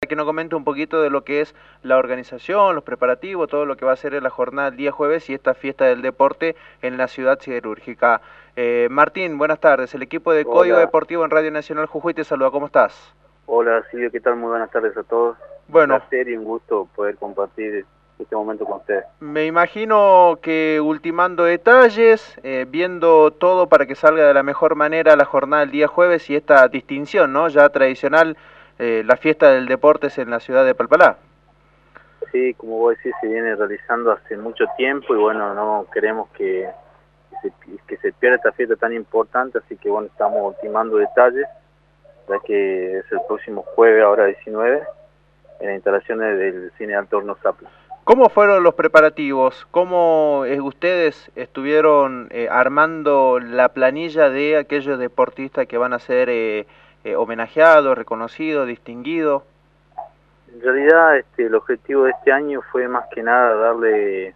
que nos comente un poquito de lo que es la organización, los preparativos, todo lo que va a ser la jornada el día jueves y esta fiesta del deporte en la ciudad siderúrgica. Martín, buenas tardes. El equipo de Código Hola, Deportivo en Radio Nacional Jujuy te saluda. ¿Cómo estás? hola Silvio, ¿qué tal? Muy buenas tardes a todos. Un Bueno, placer y un gusto poder compartir este momento con ustedes. me imagino que ultimando detalles, viendo todo para que salga de la mejor manera la jornada el día jueves y esta distinción, ¿no? Ya tradicional, la fiesta del deportes en la ciudad de Palpalá. Sí, como vos decís, se viene realizando hace mucho tiempo y bueno, no queremos que se pierda esta fiesta tan importante, así que bueno, estamos ultimando detalles, ya que es el próximo jueves, ahora 19, en las instalaciones del Cine Alto Horno Zapla. ¿Cómo fueron los preparativos? ¿Cómo ustedes estuvieron armando la planilla de aquellos deportistas que van a ser homenajeados, reconocidos, distinguidos? En realidad, el objetivo de este año fue más que nada darle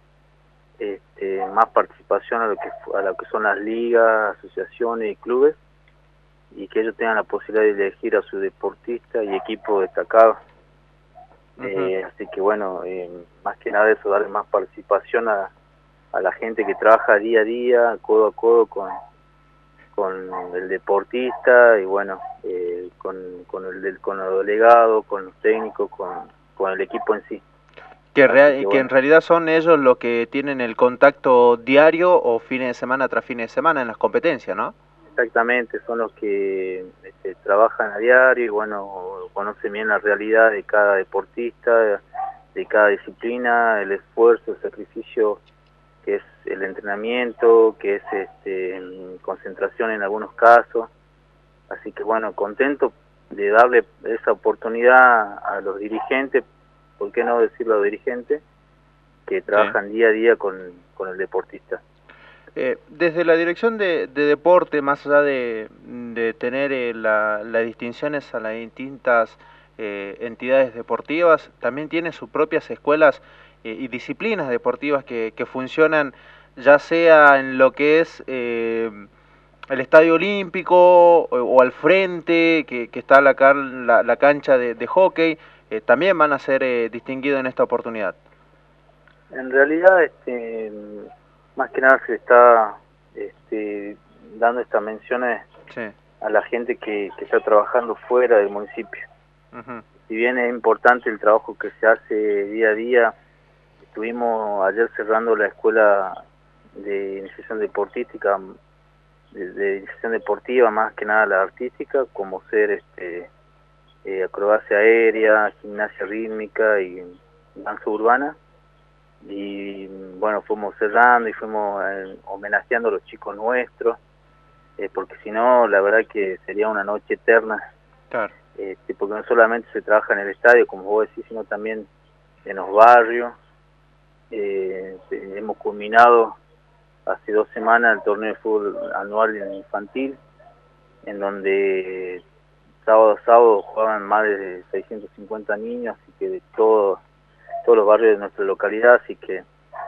más participación a lo que son las ligas, asociaciones y clubes, y que ellos tengan la posibilidad de elegir a su deportista y equipo destacado. Así que bueno, más que nada eso, darle más participación a la gente que trabaja día a día, codo a codo con el deportista y bueno, con los delegados, con los técnicos, con el equipo en sí. Así que Que en bueno, realidad son ellos los que tienen el contacto diario o fines de semana tras fines de semana en las competencias, ¿no? exactamente, son los que trabajan a diario y bueno, conocen bien la realidad de cada deportista, de cada disciplina, el esfuerzo, el sacrificio que es el entrenamiento, que es concentración en algunos casos. Así que bueno, contento de darle esa oportunidad a los dirigentes, ¿por qué no decirlo a los dirigentes? Que Sí. trabajan día a día con el deportista. Desde la dirección de deporte, más allá de tener las distinciones a las distintas entidades deportivas, también tiene sus propias escuelas y disciplinas deportivas que funcionan ya sea en lo que es el Estadio Olímpico o al frente, que está la cancha de hockey, también van a ser distinguidos en esta oportunidad. En realidad, más que nada se está dando estas menciones Sí. a la gente que está trabajando fuera del municipio. Uh-huh. Si bien es importante el trabajo que se hace día a día, estuvimos ayer cerrando la escuela de iniciación deportística, de iniciación deportiva, más que nada la artística, como ser acrobacia aérea, gimnasia rítmica y danza urbana. Y bueno, fuimos cerrando y fuimos homenajeando a los chicos nuestros, porque si no, la verdad que sería una noche eterna, Claro. porque no solamente se trabaja en el estadio, como vos decís, sino también en los barrios. Hemos culminado hace 2 semanas el torneo de fútbol anual infantil, en donde sábado a sábado jugaban más de 650 niños, así que de todos los barrios de nuestra localidad, así que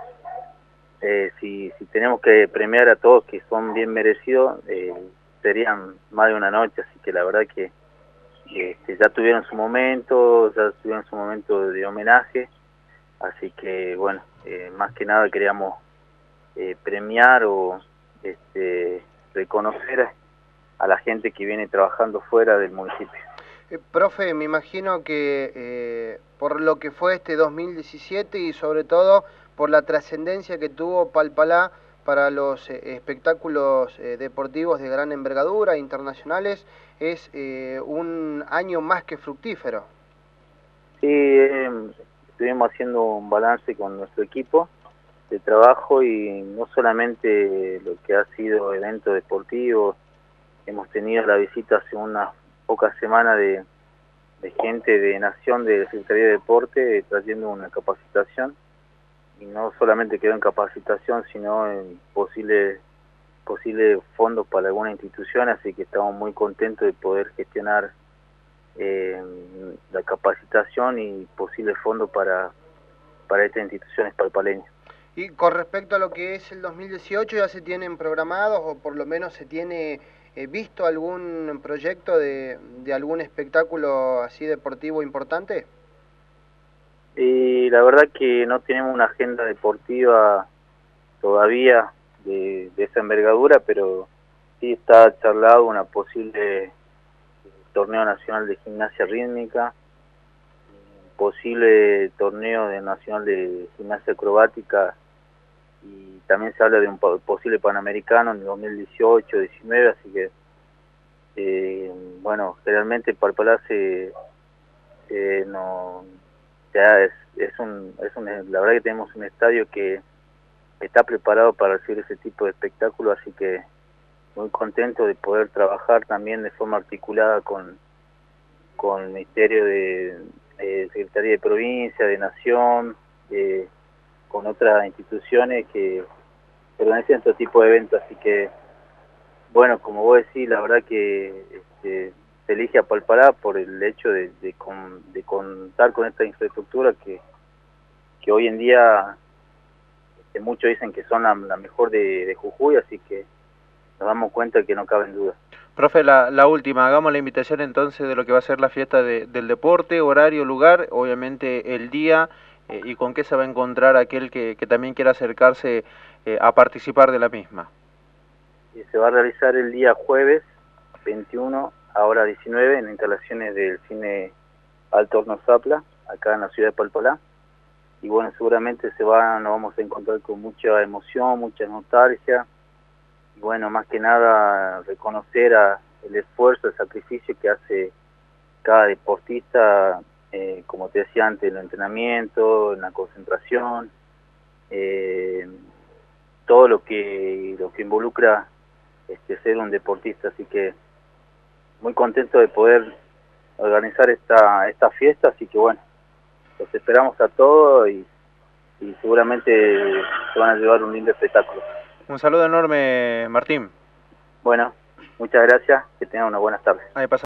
si tenemos que premiar a todos que son bien merecidos, serían más de una noche, así que la verdad que ya tuvieron su momento, de homenaje, así que bueno, más que nada queríamos premiar o reconocer a la gente que viene trabajando fuera del municipio. Profe, me imagino que por lo que fue este 2017 y sobre todo por la trascendencia que tuvo Palpalá para los espectáculos deportivos de gran envergadura internacionales, es un año más que fructífero. Sí, estuvimos haciendo un balance con nuestro equipo de trabajo y no solamente lo que ha sido eventos deportivos, hemos tenido la visita hace unas pocas semanas de gente de Nación de Secretaría de Deporte trayendo una capacitación, y no solamente quedó en capacitación, sino en posibles fondos para alguna institución, así que estamos muy contentos de poder gestionar la capacitación y posibles fondos para estas instituciones palpaleñas. Y con respecto a lo que es el 2018, ¿ya se tienen programados o por lo menos se tiene ¿visto algún proyecto de algún espectáculo así deportivo importante? Y la verdad que no tenemos una agenda deportiva todavía de esa envergadura, pero sí está charlado una posible torneo nacional de gimnasia rítmica, posible torneo nacional de gimnasia acrobática, y también se habla de un posible panamericano en el 2018-19, así que bueno, generalmente Palpalá no, ya la verdad que tenemos un estadio que está preparado para recibir ese tipo de espectáculo, así que muy contento de poder trabajar también de forma articulada con el Ministerio de Secretaría de Provincia, de Nación, con otras instituciones que organizan este tipo de eventos, así que bueno, como vos decís, la verdad que se elige a Palpalá por el hecho de contar con esta infraestructura que hoy en día muchos dicen que son la mejor de Jujuy, así que nos damos cuenta que no cabe en duda. Profe, la última, hagamos la invitación entonces de lo que va a ser la fiesta del deporte, horario, lugar, obviamente el día, y con qué se va a encontrar aquel que también quiera acercarse a participar de la misma. Se va a realizar el día jueves 21 a hora 19 en instalaciones del Cine Alto Horno Zapla, acá en la ciudad de Palpalá. Y bueno, seguramente nos vamos a encontrar con mucha emoción, mucha nostalgia. Y bueno, más que nada reconocer el esfuerzo, el sacrificio que hace cada deportista, como te decía antes, en el entrenamiento, en la concentración, todo lo que involucra ser un deportista. Así que muy contento de poder organizar esta fiesta, así que bueno, los esperamos a todos y seguramente se van a llevar un lindo espectáculo. Un saludo enorme, Martín. Bueno, muchas gracias, que tengan una buena tarde. Ahí pasa.